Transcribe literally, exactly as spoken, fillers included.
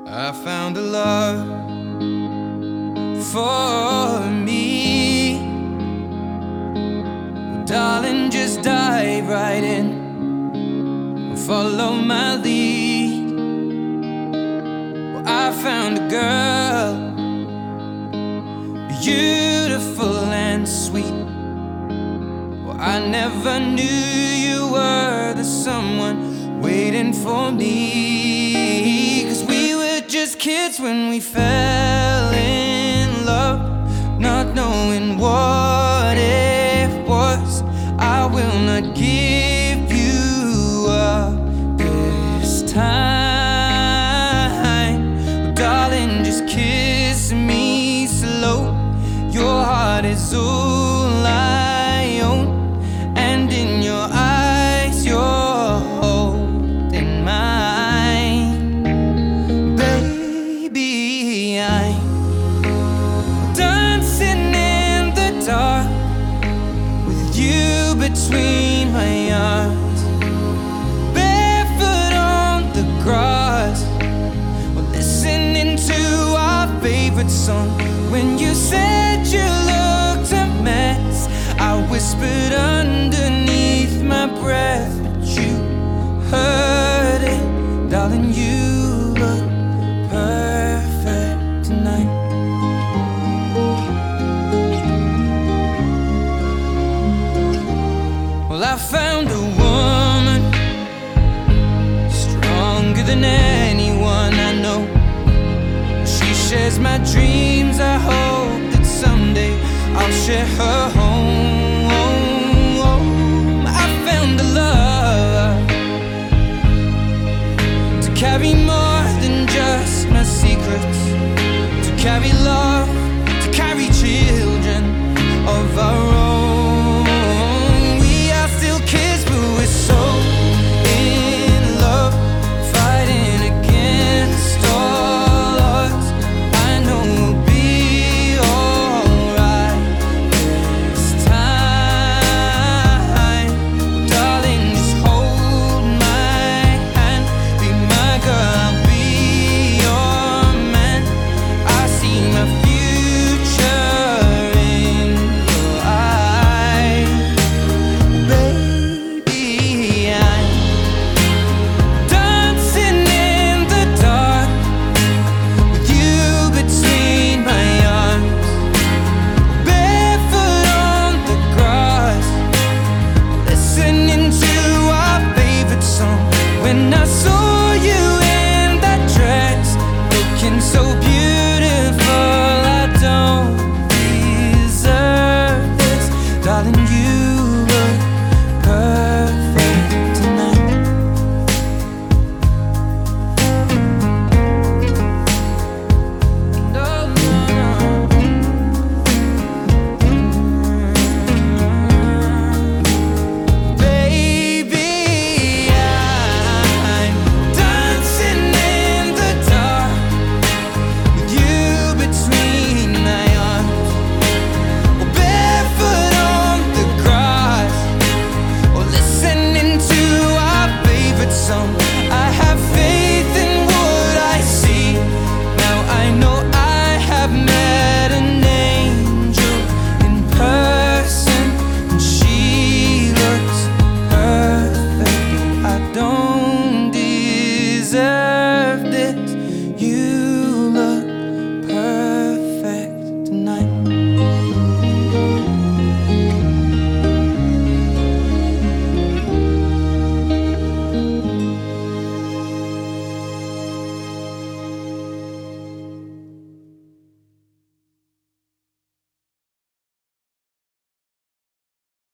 I found a love for me. Well, darling, just dive right in, follow my lead. Well, I found a girl, beautiful and sweet. Well, I never knew you were the someone waiting for me. 'Cause we were just kids when we fell in love, not knowing what it was. I will not give you up this time. Well, darling, just kiss me slow. Your heart is all I own, and in your eyes you're holding mine. Baby, I'm dancing in the dark with you between my arms, barefoot on the grass. We're listening to our favorite song. When you said you looked a mess, I whispered underneath my breath, but you heard it. Darling, you look perfect tonight. Well, I found a woman stronger than anyone I know. She shares my dreams. I hope that someday I'll share her home. I found a love to carry more than just my secrets, to carry love, to carry children of our own. We are still kids, but we're so in love, fighting against all odds. I know we'll be alright this time. Darling, just hold my hand, be my girl, I'll be your man. I see my future in your eyes. Baby, I'm dancing in the dark with you between my arms, barefoot on the grass, listening to our favorite song. When I saw